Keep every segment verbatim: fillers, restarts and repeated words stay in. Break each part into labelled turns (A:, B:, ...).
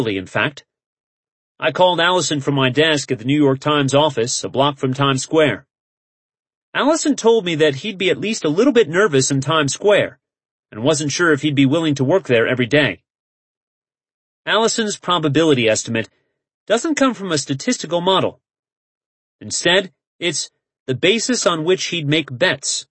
A: in fact. I called Allison from my desk at the New York Times office, a block from Times Square. Allison told me that he'd be at least a little bit nervous in Times Square, and wasn't sure if he'd be willing to work there every day. Allison's probability estimate doesn't come from a statistical model. Instead, it's the basis on which he'd make bets.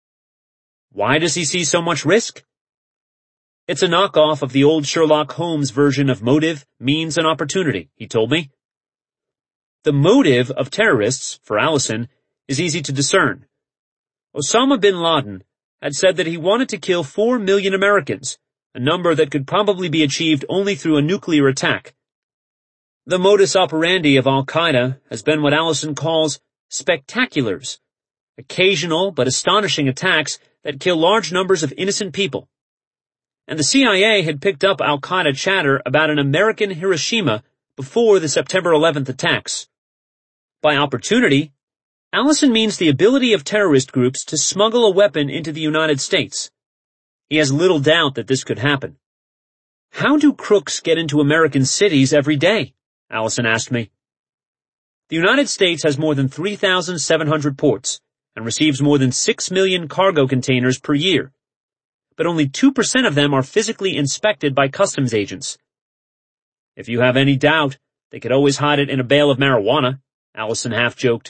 A: Why does he see so much risk? It's a knockoff of the old Sherlock Holmes version of motive, means, and opportunity, he told me. The motive of terrorists, for Allison, is easy to discern. Osama bin Laden had said that he wanted to kill four million Americans, a number that could probably be achieved only through a nuclear attack. The modus operandi of Al-Qaeda has been what Allison calls spectaculars, occasional but astonishing attacks that kill large numbers of innocent people. And the C I A had picked up Al-Qaeda chatter about an American Hiroshima before the September eleventh attacks. By opportunity, Allison means the ability of terrorist groups to smuggle a weapon into the United States. He has little doubt that this could happen. How do crooks get into American cities every day? Allison asked me. The United States has more than three thousand seven hundred ports and receives more than six million cargo containers per year. But only two percent of them are physically inspected by customs agents. If you have any doubt, they could always hide it in a bale of marijuana, Allison half-joked.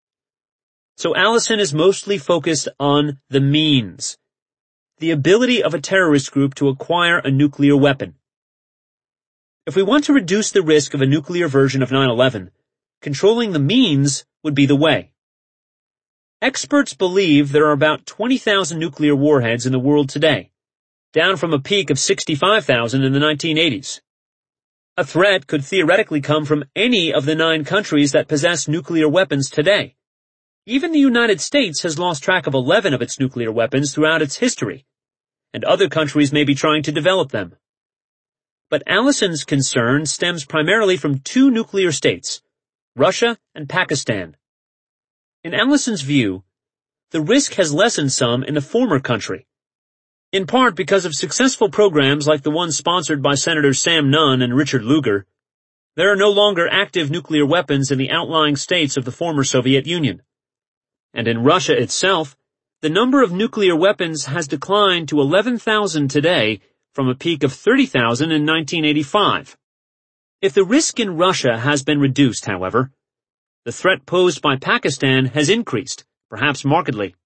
A: So Allison is mostly focused on the means, the ability of a terrorist group to acquire a nuclear weapon. If we want to reduce the risk of a nuclear version of nine eleven, controlling the means would be the way. Experts believe there are about twenty thousand nuclear warheads in the world today, down from a peak of sixty-five thousand in the nineteen eighties. A threat could theoretically come from any of the nine countries that possess nuclear weapons today. Even the United States has lost track of eleven of its nuclear weapons throughout its history, and other countries may be trying to develop them. But Allison's concern stems primarily from two nuclear states, Russia and Pakistan. In Allison's view, the risk has lessened some in the former country, in part because of successful programs like the one sponsored by Senators Sam Nunn and Richard Lugar. There are no longer active nuclear weapons in the outlying states of the former Soviet Union. And in Russia itself, the number of nuclear weapons has declined to eleven thousand today from a peak of thirty thousand in nineteen eighty-five. If the risk in Russia has been reduced, however, the threat posed by Pakistan has increased, perhaps markedly.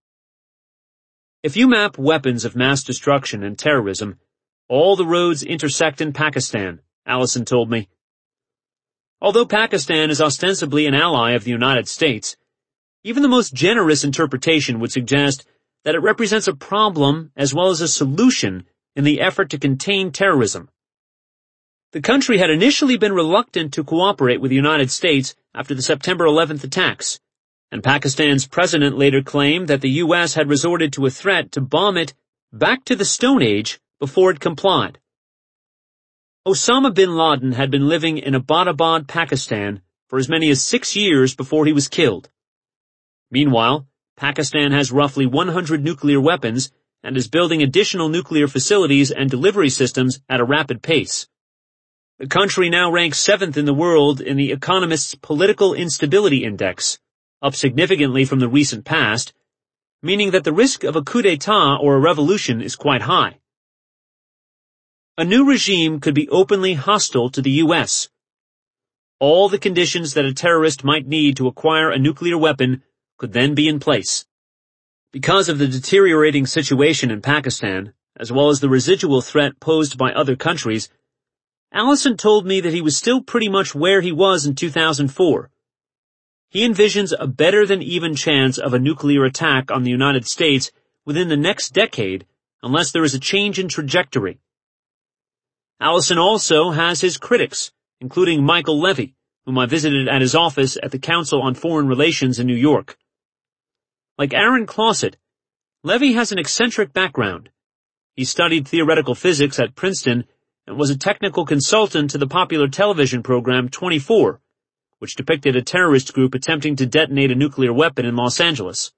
A: If you map weapons of mass destruction and terrorism, all the roads intersect in Pakistan, Allison told me. Although Pakistan is ostensibly an ally of the United States, even the most generous interpretation would suggest that it represents a problem as well as a solution in the effort to contain terrorism. The country had initially been reluctant to cooperate with the United States after the September eleventh attacks, and Pakistan's president later claimed that the U S had resorted to a threat to bomb it back to the Stone Age before it complied. Osama bin Laden had been living in Abbottabad, Pakistan, for as many as six years before he was killed. Meanwhile, Pakistan has roughly one hundred nuclear weapons and is building additional nuclear facilities and delivery systems at a rapid pace. The country now ranks seventh in the world in the Economist's Political Instability Index, up significantly from the recent past, meaning that the risk of a coup d'etat or a revolution is quite high. A new regime could be openly hostile to the U S. All the conditions that a terrorist might need to acquire a nuclear weapon could then be in place. Because of the deteriorating situation in Pakistan, as well as the residual threat posed by other countries, Allison told me that he was still pretty much where he was in two thousand four. He envisions a better-than-even chance of a nuclear attack on the United States within the next decade unless there is a change in trajectory. Allison also has his critics, including Michael Levy, whom I visited at his office at the Council on Foreign Relations in New York. Like Aaron Closet, Levy has an eccentric background. He studied theoretical physics at Princeton and was a technical consultant to the popular television program twenty-four, which depicted a terrorist group attempting to detonate a nuclear weapon in Los Angeles.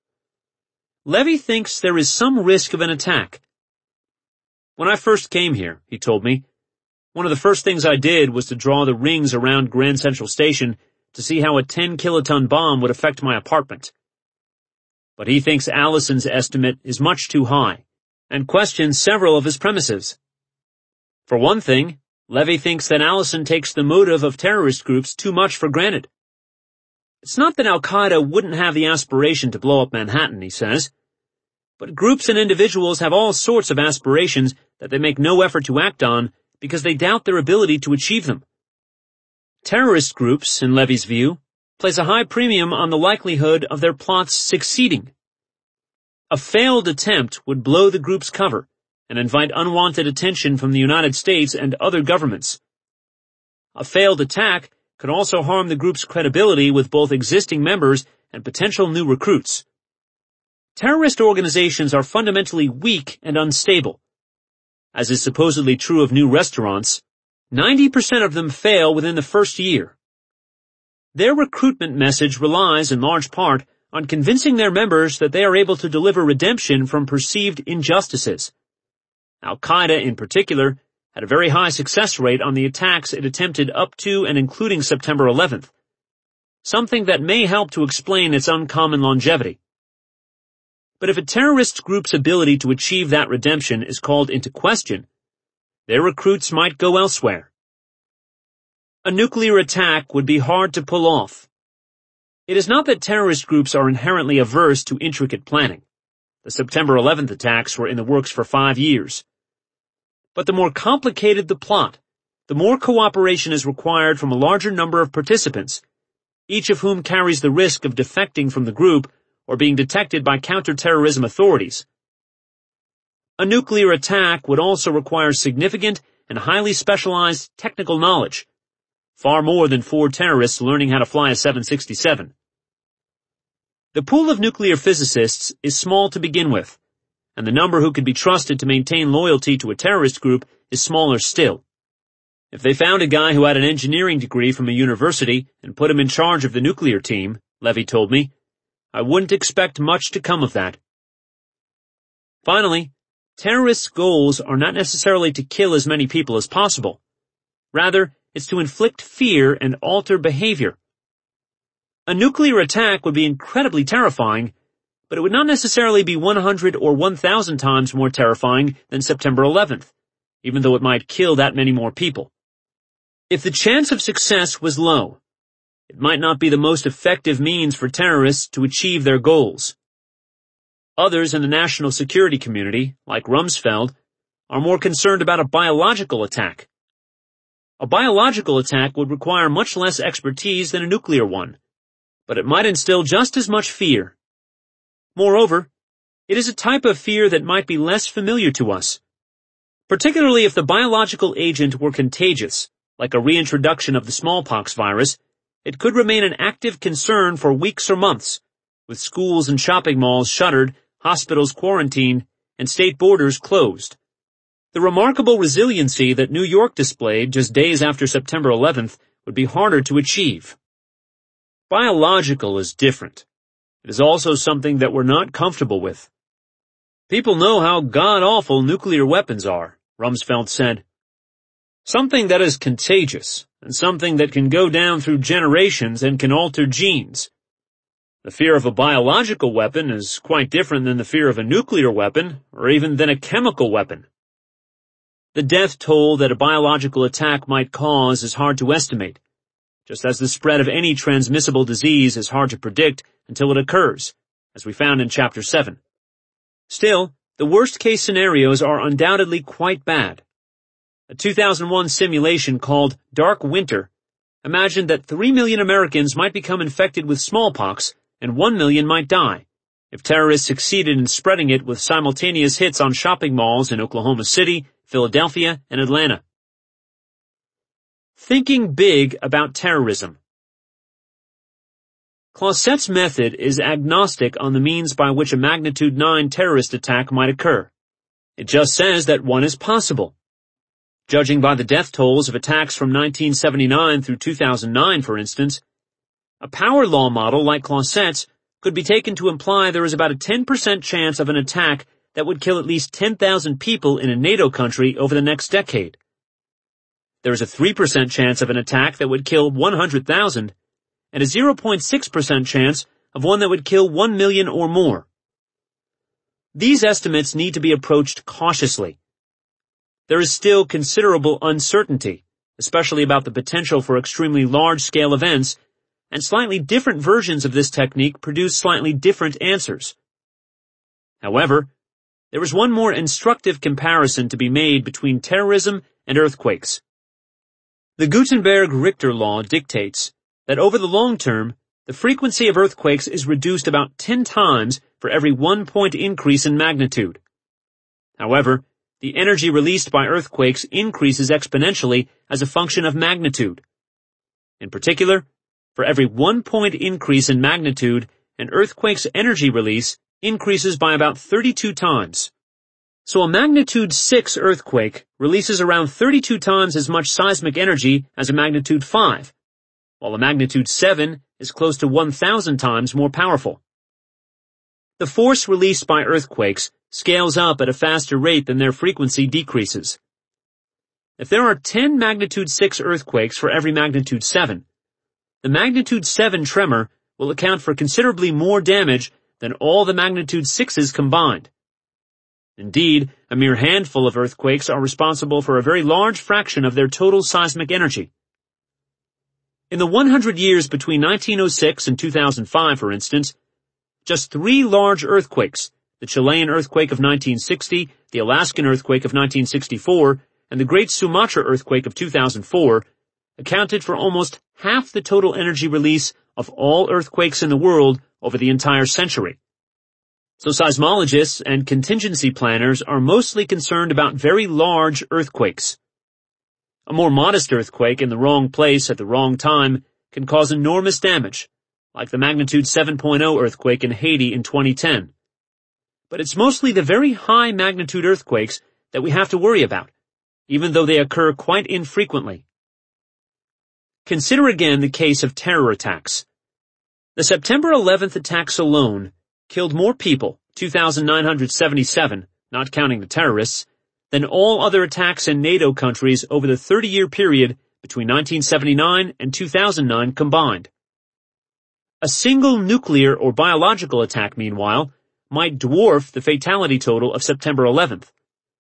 A: Levy thinks there is some risk of an attack. When I first came here, he told me, One of the first things I did was to draw the rings around Grand Central Station to see how a ten kiloton bomb would affect my apartment. But he thinks Allison's estimate is much too high, and questions several of his premises. For one thing, Levy thinks that Allison takes the motive of terrorist groups too much for granted. It's not that Al-Qaeda wouldn't have the aspiration to blow up Manhattan, he says, but groups and individuals have all sorts of aspirations that they make no effort to act on because they doubt their ability to achieve them. Terrorist groups, in Levy's view, place a high premium on the likelihood of their plots succeeding. A failed attempt would blow the group's cover and invite unwanted attention from the United States and other governments. A failed attack could also harm the group's credibility with both existing members and potential new recruits. Terrorist organizations are fundamentally weak and unstable. As is supposedly true of new restaurants, ninety percent of them fail within the first year. Their recruitment message relies in large part on convincing their members that they are able to deliver redemption from perceived injustices. Al-Qaeda, in particular, had a very high success rate on the attacks it attempted up to and including September eleventh, something that may help to explain its uncommon longevity. But if a terrorist group's ability to achieve that redemption is called into question, their recruits might go elsewhere. A nuclear attack would be hard to pull off. It is not that terrorist groups are inherently averse to intricate planning. The September eleventh attacks were in the works for five years. But the more complicated the plot, the more cooperation is required from a larger number of participants, each of whom carries the risk of defecting from the group or being detected by counterterrorism authorities. A nuclear attack would also require significant and highly specialized technical knowledge, far more than four terrorists learning how to fly a seven sixty-seven. The pool of nuclear physicists is small to begin with, and the number who could be trusted to maintain loyalty to a terrorist group is smaller still. If they found a guy who had an engineering degree from a university and put him in charge of the nuclear team, Levy told me, I wouldn't expect much to come of that. Finally, terrorists' goals are not necessarily to kill as many people as possible. Rather, it's to inflict fear and alter behavior. A nuclear attack would be incredibly terrifying, but it would not necessarily be one hundred or one thousand times more terrifying than September eleventh, even though it might kill that many more people. If the chance of success was low, it might not be the most effective means for terrorists to achieve their goals. Others in the national security community, like Rumsfeld, are more concerned about a biological attack. A biological attack would require much less expertise than a nuclear one, but it might instill just as much fear. Moreover, it is a type of fear that might be less familiar to us, particularly if the biological agent were contagious, like a reintroduction of the smallpox virus. It could remain an active concern for weeks or months, with schools and shopping malls shuttered, hospitals quarantined, and state borders closed. The remarkable resiliency that New York displayed just days after September eleventh would be harder to achieve. Biological is different. It is also something that we're not comfortable with. People know how god-awful nuclear weapons are, Rumsfeld said. Something that is contagious, and something that can go down through generations and can alter genes. The fear of a biological weapon is quite different than the fear of a nuclear weapon, or even than a chemical weapon. The death toll that a biological attack might cause is hard to estimate, just as the spread of any transmissible disease is hard to predict until it occurs, as we found in Chapter seven. Still, the worst-case scenarios are undoubtedly quite bad. A two thousand one simulation called Dark Winter imagined that three million Americans might become infected with smallpox and one million might die if terrorists succeeded in spreading it with simultaneous hits on shopping malls in Oklahoma City, Philadelphia, and Atlanta. Thinking big about terrorism. Closet's method is agnostic on the means by which a magnitude nine terrorist attack might occur. It just says that one is possible. Judging by the death tolls of attacks from nineteen seventy-nine through two thousand nine, for instance, a power law model like Closet's could be taken to imply there is about a ten percent chance of an attack that would kill at least ten thousand people in a NATO country over the next decade. there is a three percent chance of an attack that would kill one hundred thousand, and a zero point six percent chance of one that would kill one million or more. These estimates need to be approached cautiously. There is still considerable uncertainty, especially about the potential for extremely large-scale events, and slightly different versions of this technique produce slightly different answers. However, there is one more instructive comparison to be made between terrorism and earthquakes. The Gutenberg-Richter law dictates that over the long term, the frequency of earthquakes is reduced about ten times for every one point increase in magnitude. However, the energy released by earthquakes increases exponentially as a function of magnitude. In particular, for every one point increase in magnitude, an earthquake's energy release increases by about thirty-two times. So a magnitude six earthquake releases around thirty-two times as much seismic energy as a magnitude five, while a magnitude seven is close to one thousand times more powerful. The force released by earthquakes scales up at a faster rate than their frequency decreases. If there are ten magnitude six earthquakes for every magnitude seven, the magnitude seven tremor will account for considerably more damage than all the magnitude sixes combined. Indeed, a mere handful of earthquakes are responsible for a very large fraction of their total seismic energy. In the one hundred years between nineteen oh six and two thousand five, for instance, just three large earthquakes, the Chilean earthquake of nineteen sixty, the Alaskan earthquake of nineteen sixty-four, and the Great Sumatra earthquake of two thousand four, accounted for almost half the total energy release of all earthquakes in the world over the entire century. So seismologists and contingency planners are mostly concerned about very large earthquakes. A more modest earthquake in the wrong place at the wrong time can cause enormous damage, like the magnitude seven point oh earthquake in Haiti in twenty ten. But it's mostly the very high magnitude earthquakes that we have to worry about, even though they occur quite infrequently. Consider again the case of terror attacks. The September eleventh attacks alone killed more people, two thousand nine hundred seventy-seven, not counting the terrorists, than all other attacks in NATO countries over the thirty-year period between nineteen seventy-nine and two thousand nine combined. A single nuclear or biological attack, meanwhile, might dwarf the fatality total of September eleventh.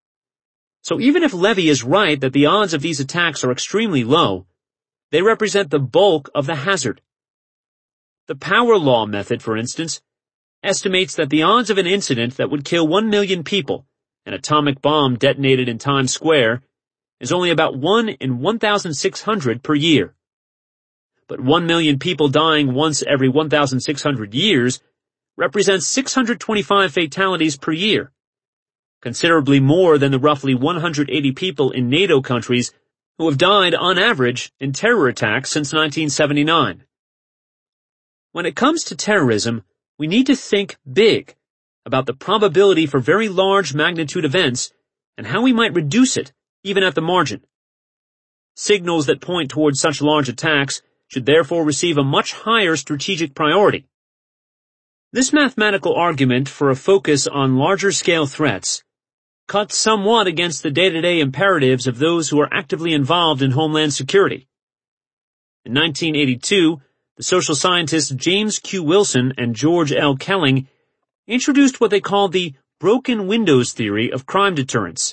A: So even if Levy is right that the odds of these attacks are extremely low, they represent the bulk of the hazard. The power law method, for instance, estimates that the odds of an incident that would kill one million people, an atomic bomb detonated in Times Square, is only about one in one thousand six hundred per year. But one million people dying once every one thousand six hundred years represents six hundred twenty-five fatalities per year, considerably more than the roughly one hundred eighty people in NATO countries who have died on average in terror attacks since nineteen seventy-nine. When it comes to terrorism, we need to think big about the probability for very large magnitude events and how we might reduce it, even at the margin. Signals that point towards such large attacks should therefore receive a much higher strategic priority. This mathematical argument for a focus on larger-scale threats cuts somewhat against the day-to-day imperatives of those who are actively involved in homeland security. In nineteen eighty-two, the social scientists James Q. Wilson and George L. Kelling introduced what they called the broken windows theory of crime deterrence.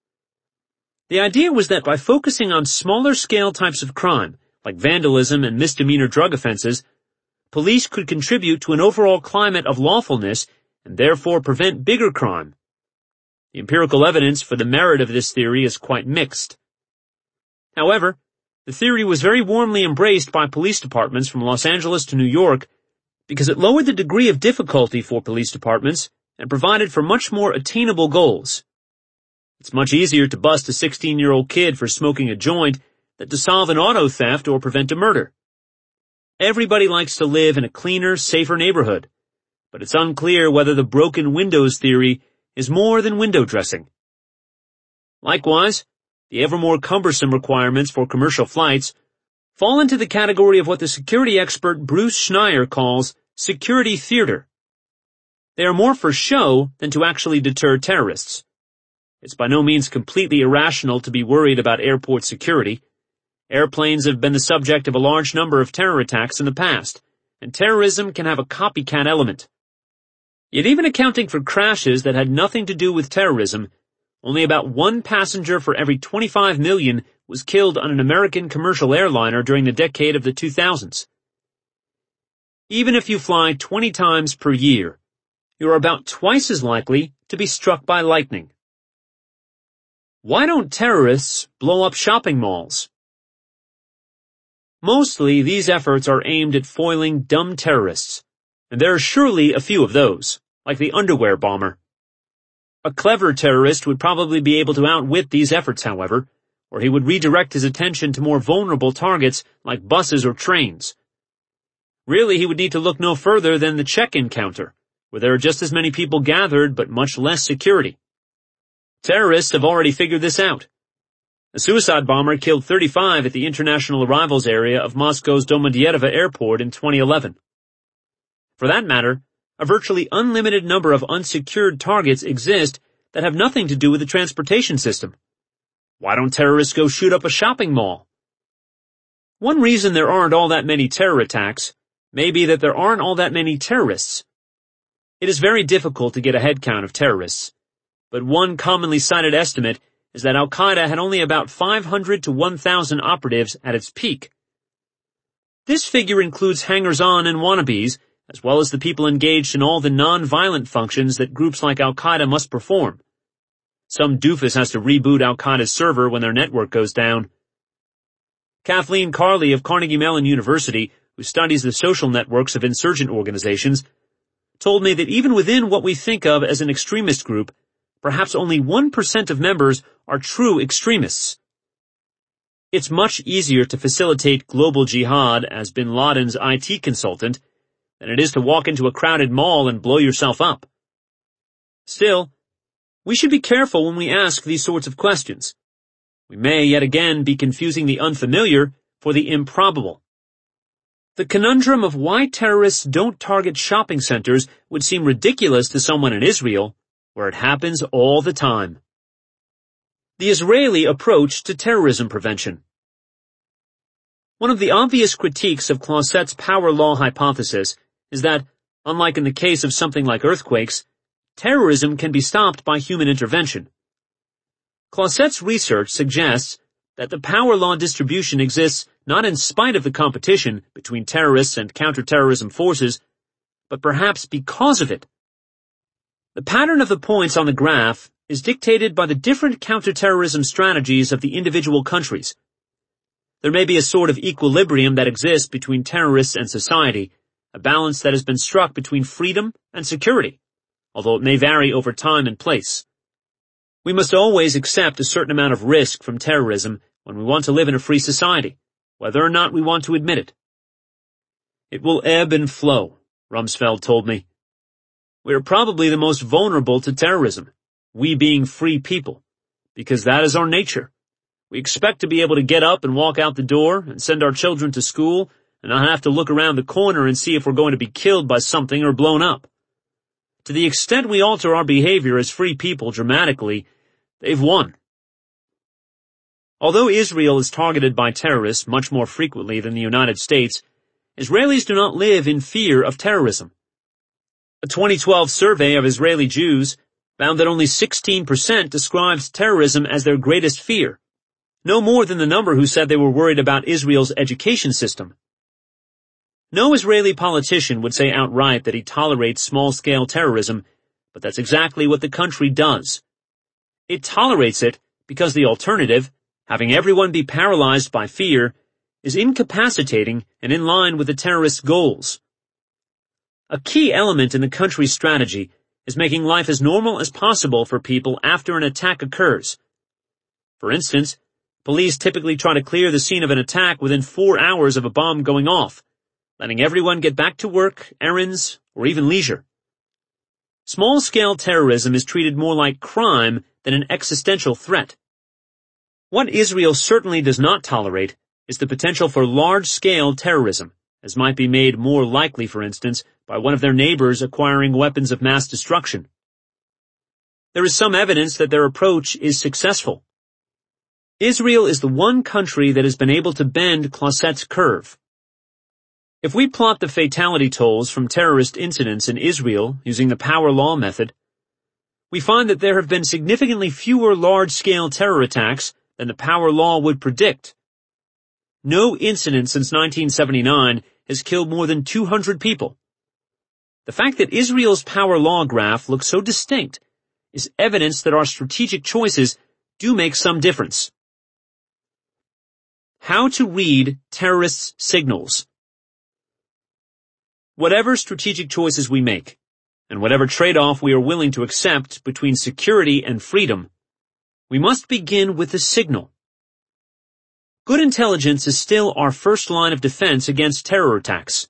A: The idea was that by focusing on smaller-scale types of crime, like vandalism and misdemeanor drug offenses, police could contribute to an overall climate of lawfulness and therefore prevent bigger crime. The empirical evidence for the merit of this theory is quite mixed. However, the theory was very warmly embraced by police departments from Los Angeles to New York because it lowered the degree of difficulty for police departments and provided for much more attainable goals. It's much easier to bust a sixteen-year-old kid for smoking a joint than to solve an auto theft or prevent a murder. Everybody likes to live in a cleaner, safer neighborhood, but it's unclear whether the broken windows theory is more than window dressing. Likewise, the ever more cumbersome requirements for commercial flights fall into the category of what the security expert Bruce Schneier calls security theater. They are more for show than to actually deter terrorists. It's by no means completely irrational to be worried about airport security, Airplanes have been the subject of a large number of terror attacks in the past, and terrorism can have a copycat element. Yet even accounting for crashes that had nothing to do with terrorism, only about one passenger for every twenty-five million was killed on an American commercial airliner during the decade of the two thousands. Even if you fly twenty times per year, you're about twice as likely to be struck by lightning. Why don't terrorists blow up shopping malls? Mostly, these efforts are aimed at foiling dumb terrorists, and there are surely a few of those, like the underwear bomber. A clever terrorist would probably be able to outwit these efforts, however, or he would redirect his attention to more vulnerable targets like buses or trains. Really, he would need to look no further than the check-in counter, where there are just as many people gathered but much less security. Terrorists have already figured this out. A suicide bomber killed thirty-five at the international arrivals area of Moscow's Domodedovo airport in twenty eleven. For that matter, a virtually unlimited number of unsecured targets exist that have nothing to do with the transportation system. Why don't terrorists go shoot up a shopping mall? One reason there aren't all that many terror attacks may be that there aren't all that many terrorists. It is very difficult to get a head count of terrorists, but one commonly cited estimate is that Al-Qaeda had only about five hundred to one thousand operatives at its peak. This figure includes hangers-on and wannabes, as well as the people engaged in all the non-violent functions that groups like Al-Qaeda must perform. Some doofus has to reboot Al-Qaeda's server when their network goes down. Kathleen Carley of Carnegie Mellon University, who studies the social networks of insurgent organizations, told me that even within what we think of as an extremist group, perhaps only one percent of members are true extremists. It's much easier to facilitate global jihad as bin Laden's I T consultant than it is to walk into a crowded mall and blow yourself up. Still, we should be careful when we ask these sorts of questions. We may yet again be confusing the unfamiliar for the improbable. The conundrum of why terrorists don't target shopping centers would seem ridiculous to someone in Israel, where it happens all the time. The Israeli approach to terrorism prevention. One of the obvious critiques of Closet's power law hypothesis is that, unlike in the case of something like earthquakes, terrorism can be stopped by human intervention. Closet's research suggests that the power law distribution exists not in spite of the competition between terrorists and counterterrorism forces, but perhaps because of it. The pattern of the points on the graph is dictated by the different counterterrorism strategies of the individual countries. There may be a sort of equilibrium that exists between terrorists and society, a balance that has been struck between freedom and security, although it may vary over time and place. We must always accept a certain amount of risk from terrorism when we want to live in a free society, whether or not we want to admit it. It will ebb and flow, Rumsfeld told me. We are probably the most vulnerable to terrorism, we being free people, because that is our nature. We expect to be able to get up and walk out the door and send our children to school and not have to look around the corner and see if we're going to be killed by something or blown up. To the extent we alter our behavior as free people dramatically, they've won. Although Israel is targeted by terrorists much more frequently than the United States, Israelis do not live in fear of terrorism. A twenty twelve survey of Israeli Jews found that only sixteen percent described terrorism as their greatest fear, no more than the number who said they were worried about Israel's education system. No Israeli politician would say outright that he tolerates small-scale terrorism, but that's exactly what the country does. It tolerates it because the alternative, having everyone be paralyzed by fear, is incapacitating and in line with the terrorists' goals. A key element in the country's strategy is making life as normal as possible for people after an attack occurs. For instance, police typically try to clear the scene of an attack within four hours of a bomb going off, letting everyone get back to work, errands, or even leisure. Small-scale terrorism is treated more like crime than an existential threat. What Israel certainly does not tolerate is the potential for large-scale terrorism, as might be made more likely, for instance, by one of their neighbors acquiring weapons of mass destruction. There is some evidence that their approach is successful. Israel is the one country that has been able to bend Closet's curve. If we plot the fatality tolls from terrorist incidents in Israel using the power law method, we find that there have been significantly fewer large-scale terror attacks than the power law would predict. No incident since nineteen seventy-nine has killed more than two hundred people. The fact that Israel's power law graph looks so distinct is evidence that our strategic choices do make some difference. How to read terrorists' signals. Whatever strategic choices we make, and whatever trade-off we are willing to accept between security and freedom, we must begin with the signal. Good intelligence is still our first line of defense against terror attacks.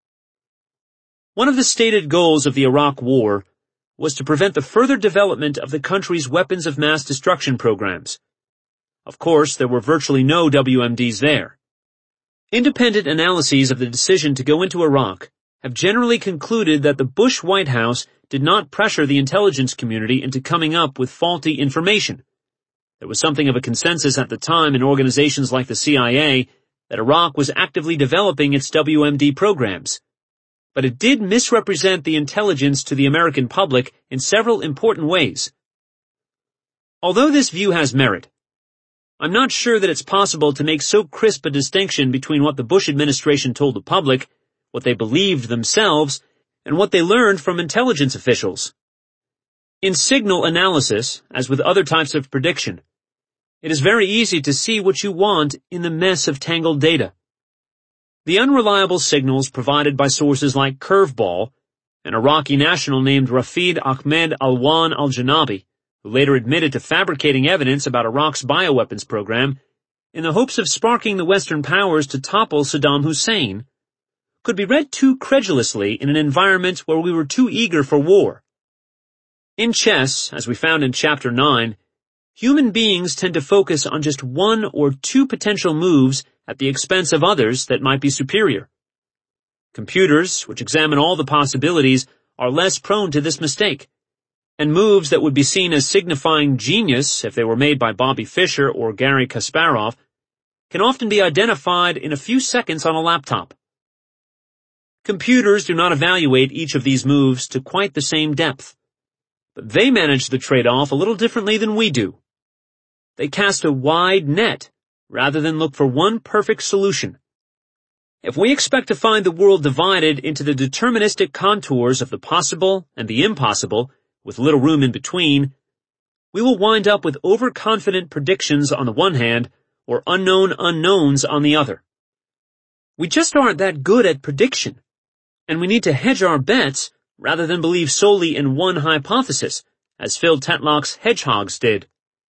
A: One of the stated goals of the Iraq War was to prevent the further development of the country's weapons of mass destruction programs. Of course, there were virtually no W M Ds there. Independent analyses of the decision to go into Iraq have generally concluded that the Bush White House did not pressure the intelligence community into coming up with faulty information. There was something of a consensus at the time in organizations like the C I A that Iraq was actively developing its W M D programs. But it did misrepresent the intelligence to the American public in several important ways. Although this view has merit, I'm not sure that it's possible to make so crisp a distinction between what the Bush administration told the public, what they believed themselves, and what they learned from intelligence officials. In signal analysis, as with other types of prediction, it is very easy to see what you want in the mess of tangled data. The unreliable signals provided by sources like Curveball, an Iraqi national named Rafid Ahmed Alwan al-Janabi, who later admitted to fabricating evidence about Iraq's bioweapons program in the hopes of sparking the Western powers to topple Saddam Hussein, could be read too credulously in an environment where we were too eager for war. In chess, as we found in Chapter nine, human beings tend to focus on just one or two potential moves at the expense of others that might be superior. Computers, which examine all the possibilities, are less prone to this mistake, and moves that would be seen as signifying genius if they were made by Bobby Fischer or Garry Kasparov can often be identified in a few seconds on a laptop. Computers do not evaluate each of these moves to quite the same depth, but they manage the trade-off a little differently than we do. They cast a wide net rather than look for one perfect solution. If we expect to find the world divided into the deterministic contours of the possible and the impossible, with little room in between, we will wind up with overconfident predictions on the one hand, or unknown unknowns on the other. We just aren't that good at prediction, and we need to hedge our bets rather than believe solely in one hypothesis, as Phil Tetlock's hedgehogs did.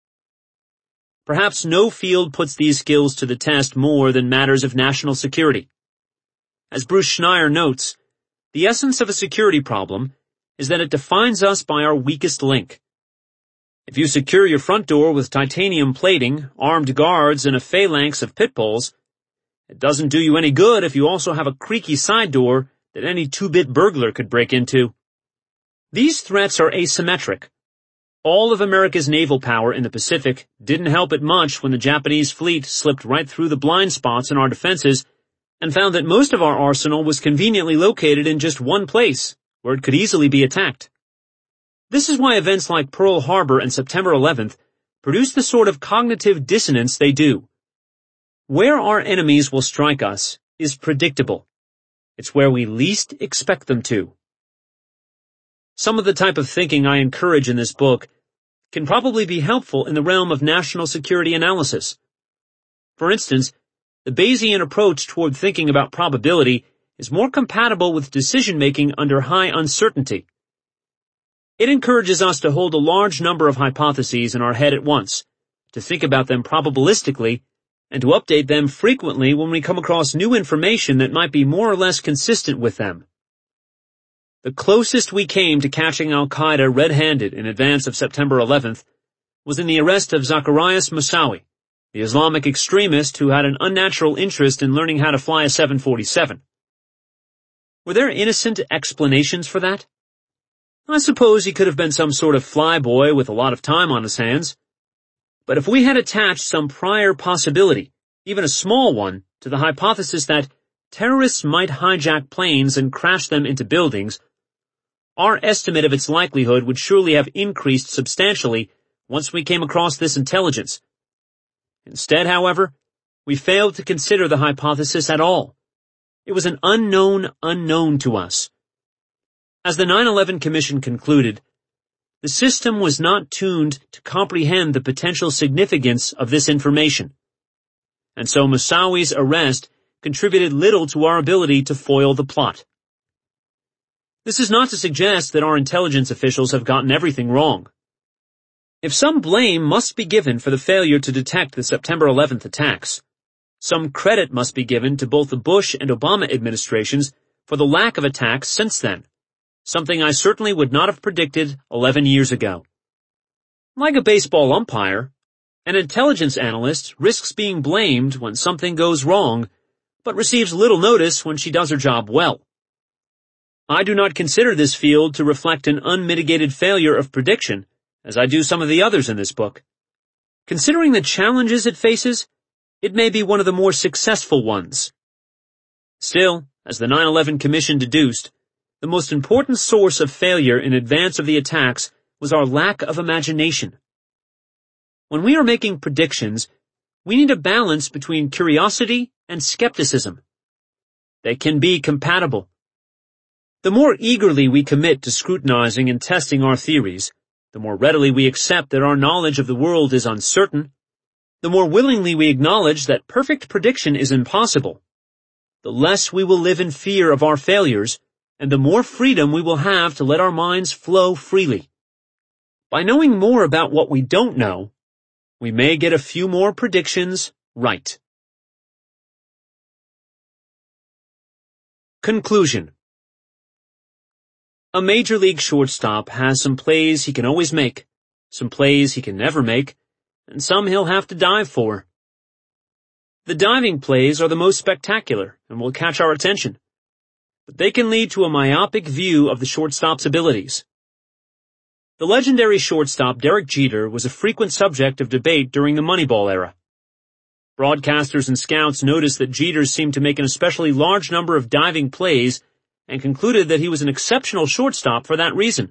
A: Perhaps no field puts these skills to the test more than matters of national security. As Bruce Schneier notes, the essence of a security problem is that it defines us by our weakest link. If you secure your front door with titanium plating, armed guards, and a phalanx of pit bulls, it doesn't do you any good if you also have a creaky side door that any two-bit burglar could break into. These threats are asymmetric. All of America's naval power in the Pacific didn't help it much when the Japanese fleet slipped right through the blind spots in our defenses and found that most of our arsenal was conveniently located in just one place, where it could easily be attacked. This is why events like Pearl Harbor and September eleventh produce the sort of cognitive dissonance they do. Where our enemies will strike us is predictable. It's where we least expect them to. Some of the type of thinking I encourage in this book can probably be helpful in the realm of national security analysis. For instance, the Bayesian approach toward thinking about probability is more compatible with decision-making under high uncertainty. It encourages us to hold a large number of hypotheses in our head at once, to think about them probabilistically, and to update them frequently when we come across new information that might be more or less consistent with them. The closest we came to catching al-Qaeda red-handed in advance of September eleventh was in the arrest of Zacarias Moussaoui, the Islamic extremist who had an unnatural interest in learning how to fly a seven forty-seven. Were there innocent explanations for that? I suppose he could have been some sort of flyboy with a lot of time on his hands. But if we had attached some prior possibility, even a small one, to the hypothesis that terrorists might hijack planes and crash them into buildings, our estimate of its likelihood would surely have increased substantially once we came across this intelligence. Instead, however, we failed to consider the hypothesis at all. It was an unknown unknown to us. As the nine eleven Commission concluded, the system was not tuned to comprehend the potential significance of this information, and so Moussawi's arrest contributed little to our ability to foil the plot. This is not to suggest that our intelligence officials have gotten everything wrong. If some blame must be given for the failure to detect the September eleventh attacks, some credit must be given to both the Bush and Obama administrations for the lack of attacks since then, something I certainly would not have predicted eleven years ago. Like a baseball umpire, an intelligence analyst risks being blamed when something goes wrong, but receives little notice when she does her job well. I do not consider this field to reflect an unmitigated failure of prediction, as I do some of the others in this book. Considering the challenges it faces, it may be one of the more successful ones. Still, as the nine eleven Commission deduced, the most important source of failure in advance of the attacks was our lack of imagination. When we are making predictions, we need a balance between curiosity and skepticism. They can be compatible. The more eagerly we commit to scrutinizing and testing our theories, the more readily we accept that our knowledge of the world is uncertain, the more willingly we acknowledge that perfect prediction is impossible, the less we will live in fear of our failures, and the more freedom we will have to let our minds flow freely. By knowing more about what we don't know, we may get a few more predictions right. Conclusion. A major league shortstop has some plays he can always make, some plays he can never make, and some he'll have to dive for. The diving plays are the most spectacular and will catch our attention, but they can lead to a myopic view of the shortstop's abilities. The legendary shortstop Derek Jeter was a frequent subject of debate during the Moneyball era. Broadcasters and scouts noticed that Jeter seemed to make an especially large number of diving plays and concluded that he was an exceptional shortstop for that reason.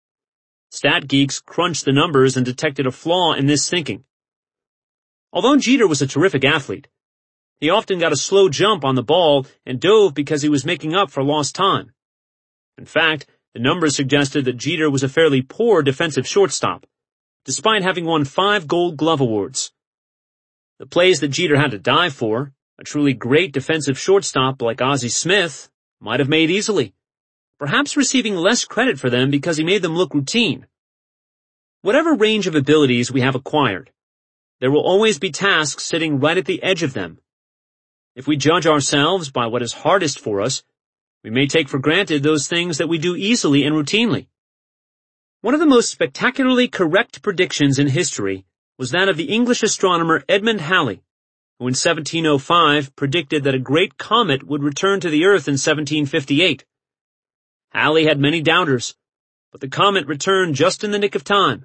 A: Stat geeks crunched the numbers and detected a flaw in this thinking. Although Jeter was a terrific athlete, he often got a slow jump on the ball and dove because he was making up for lost time. In fact, the numbers suggested that Jeter was a fairly poor defensive shortstop, despite having won five Gold Glove awards. The plays that Jeter had to dive for, a truly great defensive shortstop like Ozzie Smith might have made easily, perhaps receiving less credit for them because he made them look routine. Whatever range of abilities we have acquired, there will always be tasks sitting right at the edge of them. If we judge ourselves by what is hardest for us, we may take for granted those things that we do easily and routinely. One of the most spectacularly correct predictions in history was that of the English astronomer Edmund Halley, who in seventeen oh five predicted that a great comet would return to the Earth in seventeen fifty-eight. Halley had many doubters, but the comet returned just in the nick of time.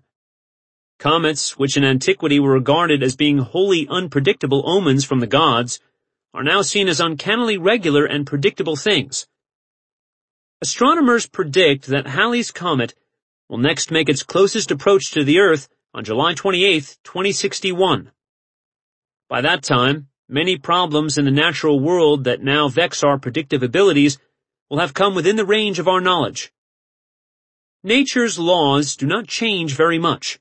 A: Comets, which in antiquity were regarded as being wholly unpredictable omens from the gods, are now seen as uncannily regular and predictable things. Astronomers predict that Halley's comet will next make its closest approach to the Earth on July twenty-eighth, twenty sixty-one. By that time, many problems in the natural world that now vex our predictive abilities will have come within the range of our knowledge. Nature's laws do not change very much.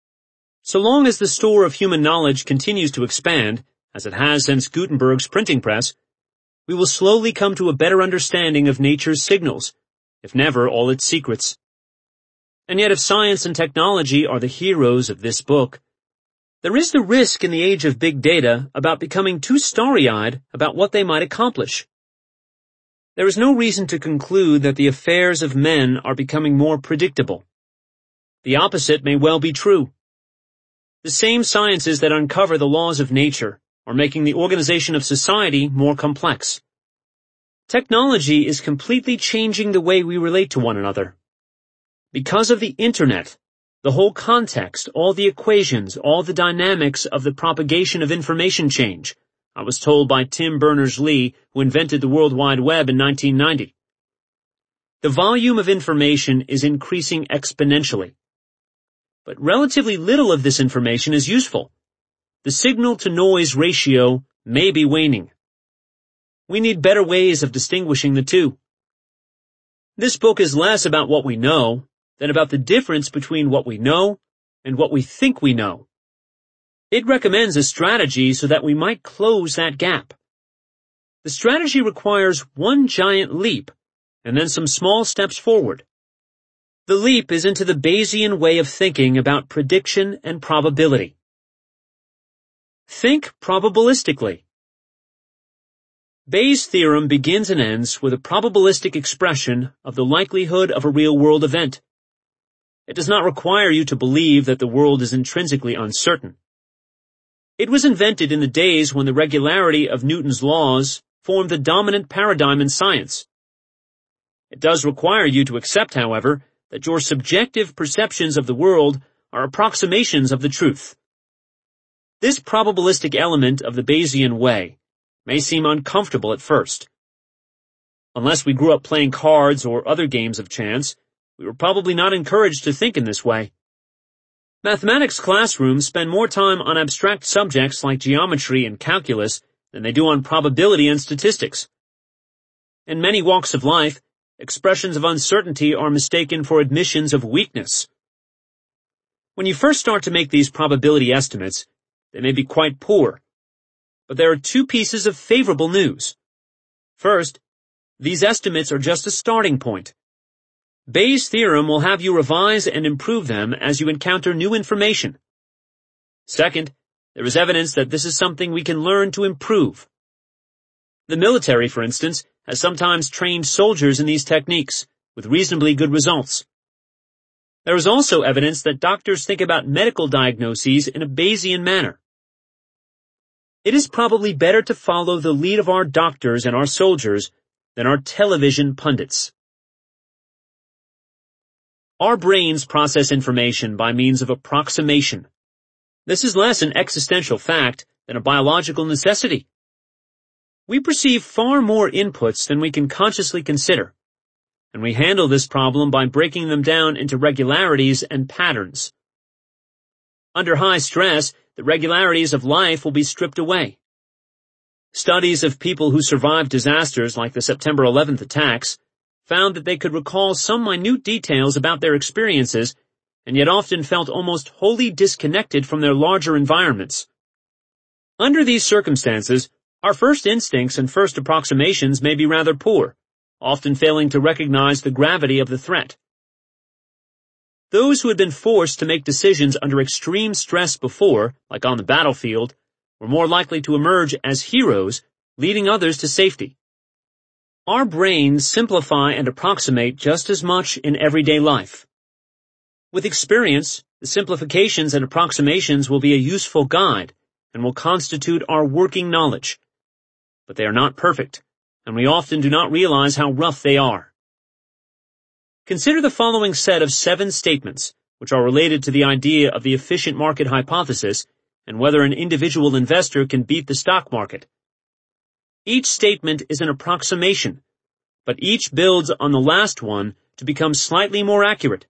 A: So long as the store of human knowledge continues to expand, as it has since Gutenberg's printing press, we will slowly come to a better understanding of nature's signals, if never all its secrets. And yet if science and technology are the heroes of this book, there is the risk in the age of big data about becoming too starry-eyed about what they might accomplish. There is no reason to conclude that the affairs of men are becoming more predictable. The opposite may well be true. The same sciences that uncover the laws of nature are making the organization of society more complex. Technology is completely changing the way we relate to one another. Because of the Internet, The whole context, all the equations, all the dynamics of the propagation of information change, I was told by Tim Berners-Lee, who invented the World Wide Web in nineteen ninety. The volume of information is increasing exponentially. But relatively little of this information is useful. The signal-to-noise ratio may be waning. We need better ways of distinguishing the two. This book is less about what we know than about the difference between what we know and what we think we know. It recommends a strategy so that we might close that gap. The strategy requires one giant leap and then some small steps forward. The leap is into the Bayesian way of thinking about prediction and probability. Think probabilistically. Bayes' theorem begins and ends with a probabilistic expression of the likelihood of a real-world event. It does not require you to believe that the world is intrinsically uncertain. It was invented in the days when the regularity of Newton's laws formed the dominant paradigm in science. It does require you to accept, however, that your subjective perceptions of the world are approximations of the truth. This probabilistic element of the Bayesian way may seem uncomfortable at first. Unless we grew up playing cards or other games of chance, we were probably not encouraged to think in this way. Mathematics classrooms spend more time on abstract subjects like geometry and calculus than they do on probability and statistics. In many walks of life, expressions of uncertainty are mistaken for admissions of weakness. When you first start to make these probability estimates, they may be quite poor. But there are two pieces of favorable news. First, these estimates are just a starting point. Bayes' theorem will have you revise and improve them as you encounter new information. Second, there is evidence that this is something we can learn to improve. The military, for instance, has sometimes trained soldiers in these techniques, with reasonably good results. There is also evidence that doctors think about medical diagnoses in a Bayesian manner. It is probably better to follow the lead of our doctors and our soldiers than our television pundits. Our brains process information by means of approximation. This is less an existential fact than a biological necessity. We perceive far more inputs than we can consciously consider, and we handle this problem by breaking them down into regularities and patterns. Under high stress, the regularities of life will be stripped away. Studies of people who survived disasters like the September eleventh attacks found that they could recall some minute details about their experiences and yet often felt almost wholly disconnected from their larger environments. Under these circumstances, our first instincts and first approximations may be rather poor, often failing to recognize the gravity of the threat. Those who had been forced to make decisions under extreme stress before, like on the battlefield, were more likely to emerge as heroes, leading others to safety. Our brains simplify and approximate just as much in everyday life. With experience, the simplifications and approximations will be a useful guide and will constitute our working knowledge. But they are not perfect, and we often do not realize how rough they are. Consider the following set of seven statements, which are related to the idea of the efficient market hypothesis and whether an individual investor can beat the stock market. Each statement is an approximation, but each builds on the last one to become slightly more accurate.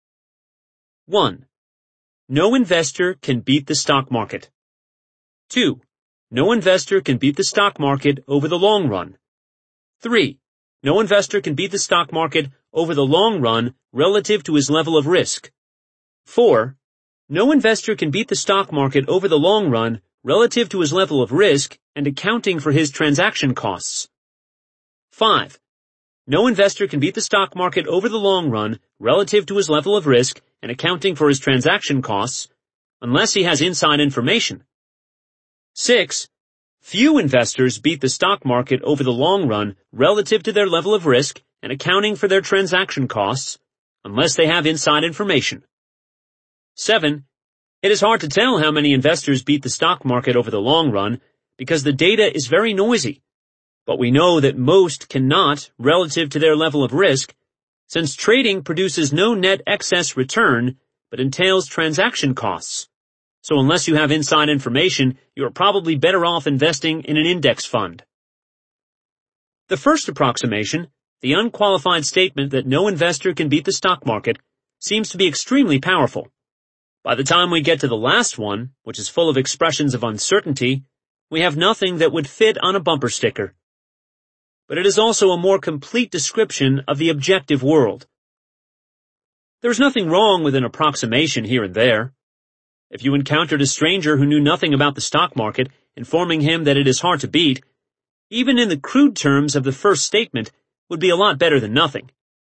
A: one. No investor can beat the stock market. two. No investor can beat the stock market over the long run. three. No investor can beat the stock market over the long run relative to his level of risk. four. No investor can beat the stock market over the long run relative to his level of risk and accounting for his transaction costs. five. No investor can beat the stock market over the long run relative to his level of risk and accounting for his transaction costs unless he has inside information. six. Few investors beat the stock market over the long run relative to their level of risk and accounting for their transaction costs unless they have inside information. seven. It is hard to tell how many investors beat the stock market over the long run because the data is very noisy, but we know that most cannot relative to their level of risk, since trading produces no net excess return but entails transaction costs. So unless you have inside information, you are probably better off investing in an index fund. The first approximation, the unqualified statement that no investor can beat the stock market, seems to be extremely powerful. By the time we get to the last one, which is full of expressions of uncertainty, we have nothing that would fit on a bumper sticker. But it is also a more complete description of the objective world. There is nothing wrong with an approximation here and there. If you encountered a stranger who knew nothing about the stock market, informing him that it is hard to beat, even in the crude terms of the first statement, would be a lot better than nothing.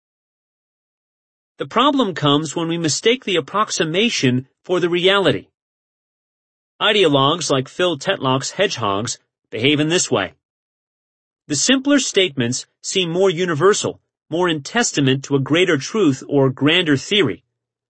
A: The problem comes when we mistake the approximation for the reality. Ideologues like Phil Tetlock's hedgehogs behave in this way. The simpler statements seem more universal, more in testament to a greater truth or grander theory.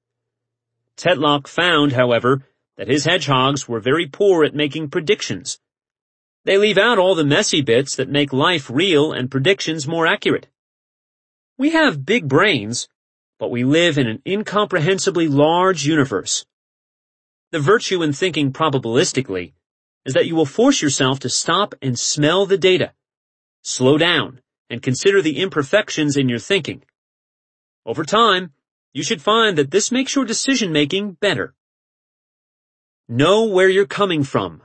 A: Tetlock found, however, that his hedgehogs were very poor at making predictions. They leave out all the messy bits that make life real and predictions more accurate. We have big brains, but we live in an incomprehensibly large universe. The virtue in thinking probabilistically is that you will force yourself to stop and smell the data, slow down, and consider the imperfections in your thinking. Over time, you should find that this makes your decision-making better. Know where you're coming from.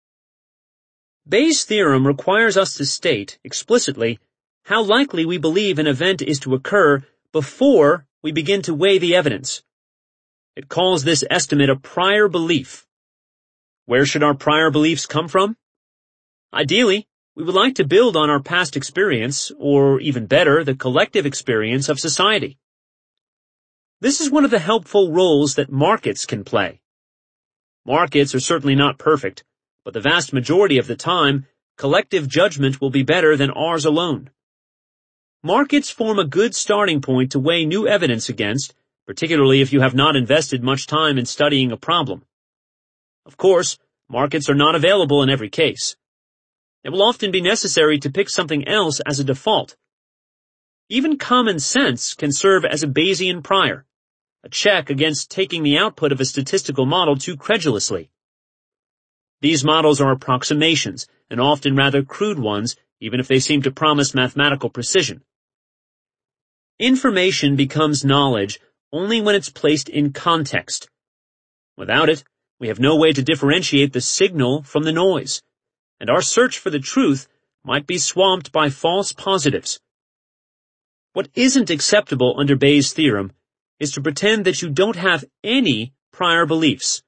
A: Bayes' theorem requires us to state, explicitly, how likely we believe an event is to occur before we begin to weigh the evidence. It calls this estimate a prior belief. Where should our prior beliefs come from? Ideally, we would like to build on our past experience, or even better, the collective experience of society. This is one of the helpful roles that markets can play. Markets are certainly not perfect, but the vast majority of the time, collective judgment will be better than ours alone. Markets form a good starting point to weigh new evidence against, particularly if you have not invested much time in studying a problem. Of course, markets are not available in every case. It will often be necessary to pick something else as a default. Even common sense can serve as a Bayesian prior, a check against taking the output of a statistical model too credulously. These models are approximations, and often rather crude ones, even if they seem to promise mathematical precision. Information becomes knowledge only when it's placed in context. Without it, we have no way to differentiate the signal from the noise, and our search for the truth might be swamped by false positives. What isn't acceptable under Bayes' theorem is to pretend that you don't have any prior beliefs.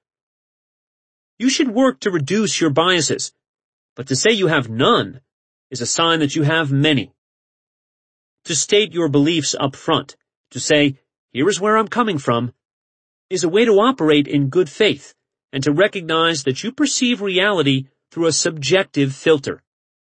A: You should work to reduce your biases, but to say you have none is a sign that you have many. To state your beliefs up front, to say, here is where I'm coming from, is a way to operate in good faith and to recognize that you perceive reality through a subjective filter.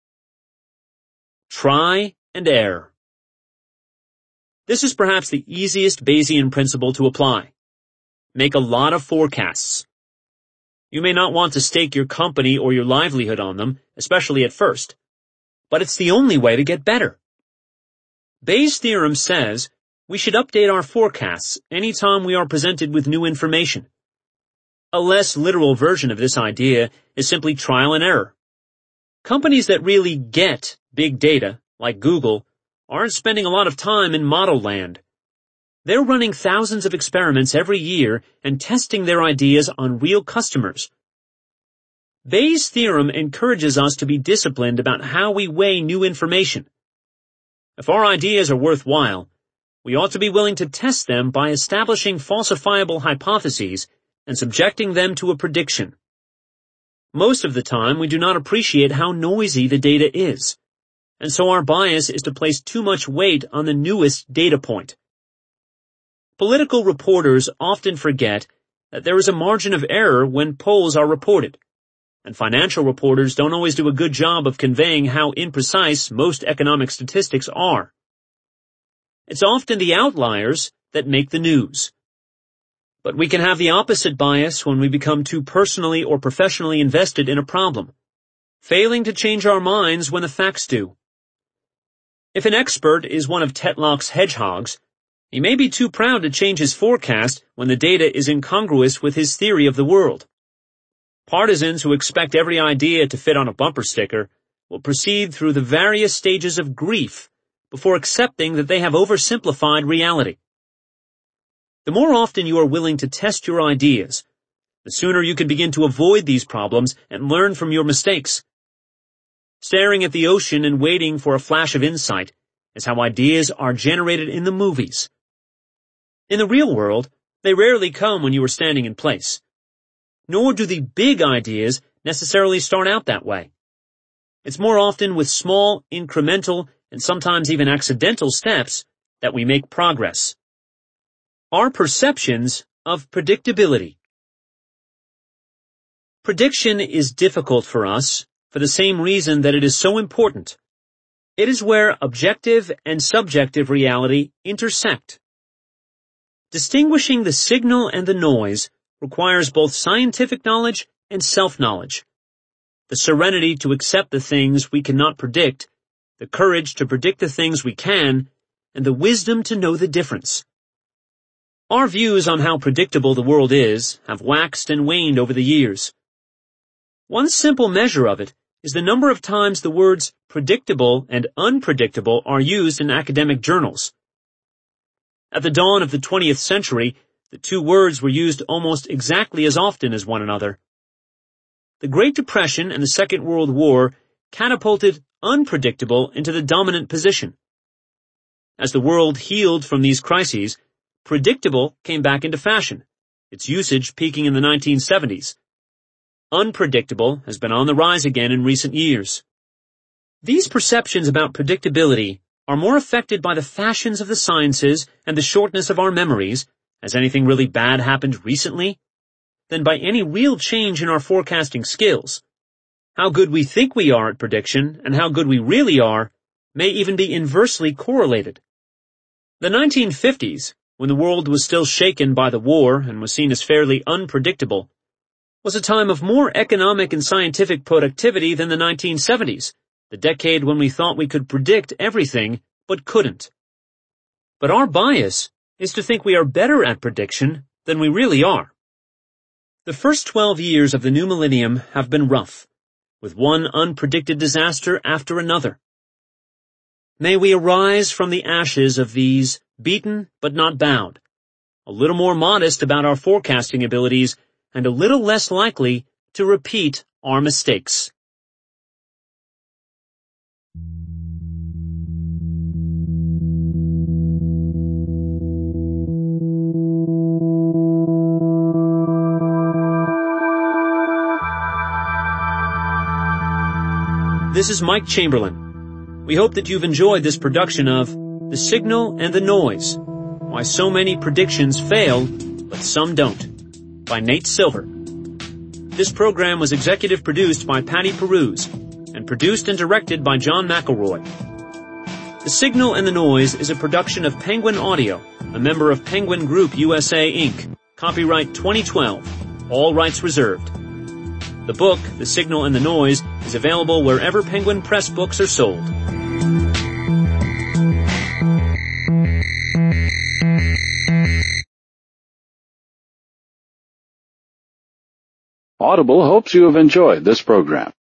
A: Try and err. This is perhaps the easiest Bayesian principle to apply. Make a lot of forecasts. You may not want to stake your company or your livelihood on them, especially at first, but it's the only way to get better. Bayes' theorem says we should update our forecasts anytime we are presented with new information. A less literal version of this idea is simply trial and error. Companies that really get big data, like Google, aren't spending a lot of time in model land. They're running thousands of experiments every year and testing their ideas on real customers. Bayes' theorem encourages us to be disciplined about how we weigh new information. If our ideas are worthwhile, we ought to be willing to test them by establishing falsifiable hypotheses and subjecting them to a prediction. Most of the time, we do not appreciate how noisy the data is, and so our bias is to place too much weight on the newest data point. Political reporters often forget that there is a margin of error when polls are reported, and financial reporters don't always do a good job of conveying how imprecise most economic statistics are. It's often the outliers that make the news. But we can have the opposite bias when we become too personally or professionally invested in a problem, failing to change our minds when the facts do. If an expert is one of Tetlock's hedgehogs, He may be too proud to change his forecast when the data is incongruous with his theory of the world. Partisans who expect every idea to fit on a bumper sticker will proceed through the various stages of grief before accepting that they have oversimplified reality. The more often you are willing to test your ideas, the sooner you can begin to avoid these problems and learn from your mistakes. Staring at the ocean and waiting for a flash of insight is how ideas are generated in the movies. In the real world, they rarely come when you are standing in place. Nor do the big ideas necessarily start out that way. It's more often with small, incremental, and sometimes even accidental steps that we make progress. Our perceptions of predictability. Prediction is difficult for us for the same reason that it is so important. It is where objective and subjective reality intersect. Distinguishing the signal and the noise requires both scientific knowledge and self-knowledge. The serenity to accept the things we cannot predict, the courage to predict the things we can, and the wisdom to know the difference. Our views on how predictable the world is have waxed and waned over the years. One simple measure of it is the number of times the words predictable and unpredictable are used in academic journals. At the dawn of the twentieth century, the two words were used almost exactly as often as one another. The Great Depression and the Second World War catapulted unpredictable into the dominant position. As the world healed from these crises, predictable came back into fashion, its usage peaking in the nineteen seventies. Unpredictable has been on the rise again in recent years. These perceptions about predictability are more affected by the fashions of the sciences and the shortness of our memories, has anything really bad happened recently, than by any real change in our forecasting skills. How good we think we are at prediction and how good we really are may even be inversely correlated. The nineteen fifties, when the world was still shaken by the war and was seen as fairly unpredictable, was a time of more economic and scientific productivity than the nineteen seventies, the decade when we thought we could predict everything but couldn't. But our bias is to think we are better at prediction than we really are. The first twelve years of the new millennium have been rough, with one unpredicted disaster after another. May we arise from the ashes of these, beaten but not bowed, a little more modest about our forecasting abilities, and a little less likely to repeat our mistakes. This is Mike Chamberlain. We hope that you've enjoyed this production of The Signal and the Noise, Why So Many Predictions Fail, But Some Don't, by Nate Silver. This program was executive produced by Patty Peruse and produced and directed by John McElroy. The Signal and the Noise is a production of Penguin Audio, a member of Penguin Group U S A, Incorporated. Copyright twenty twelve. All rights reserved. The book, The Signal and the Noise, is available wherever Penguin Press books are sold.
B: Audible hopes you have enjoyed this program.